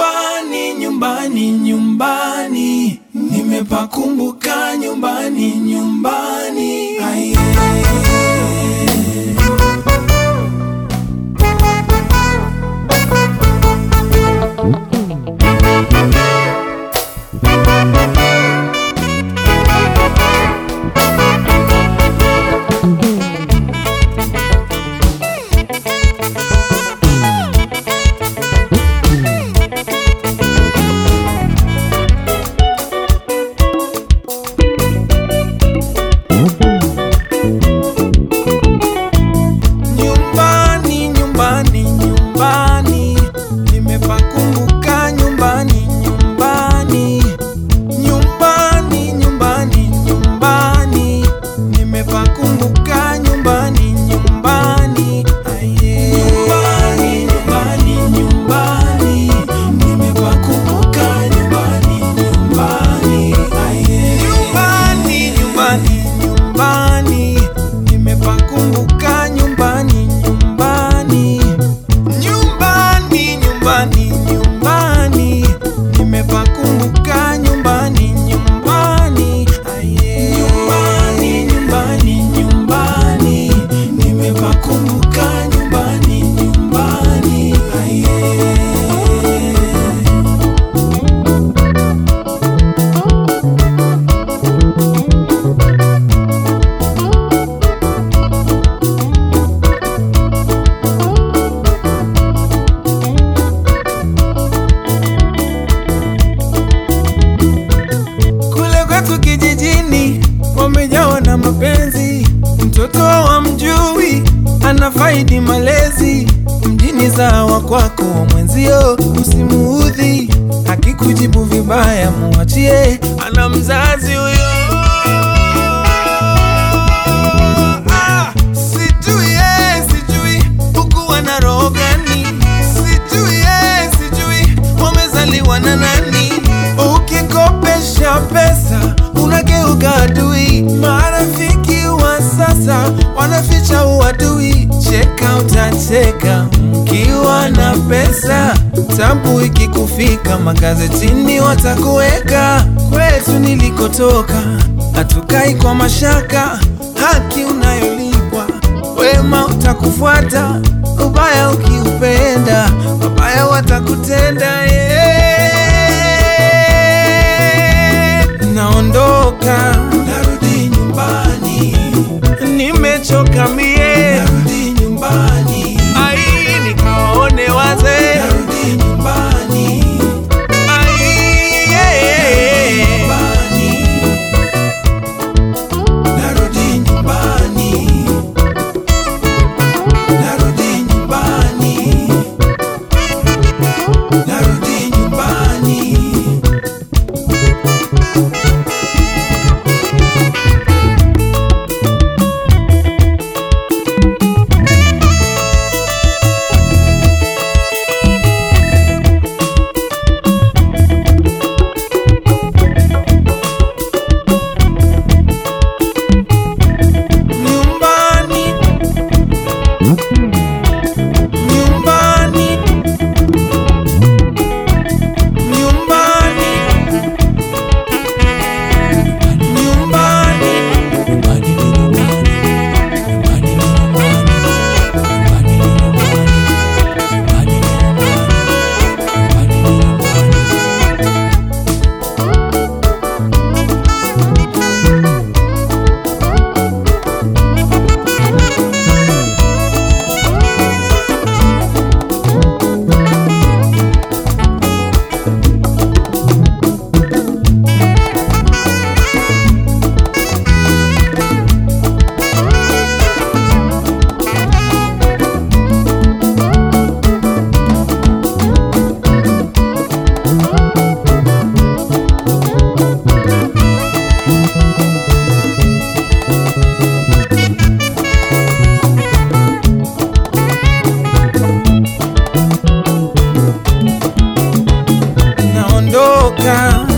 Nyumbani, nyumbani, nyumbani, nimepakumbuka nyumbani, nyumbani. Aye. Wamejawa na mapenzi, mtoto wa mjui anafaidi malezi. Mjini zawa kwako mwenzio usimuudhi, akikujibu vibaya muachie, ana mzazi huyo. Sijui hukuwa na roho gani, sijui wamezaliwa na nani. Ukikopesha pesa unageuka adui, marafiki wa sasa wanaficha uadui. Cheka utacheka mkiwa na pesa, tabu ikikufika magazetini watakuweka. Kwetu nilikotoka hatukai kwa mashaka, haki unayolipwa wema utakufuata. Ubaya ukiupenda wabaya watakutenda. Naondoka, narudi nyumbani, nimechoka mie, narudi nyumbani. Ai, nikaone wazee, narudi nyumbani. Ai, nyumbani, narudi nyumbani, narudi nyumbani, narudi nyumbani. Naondoka.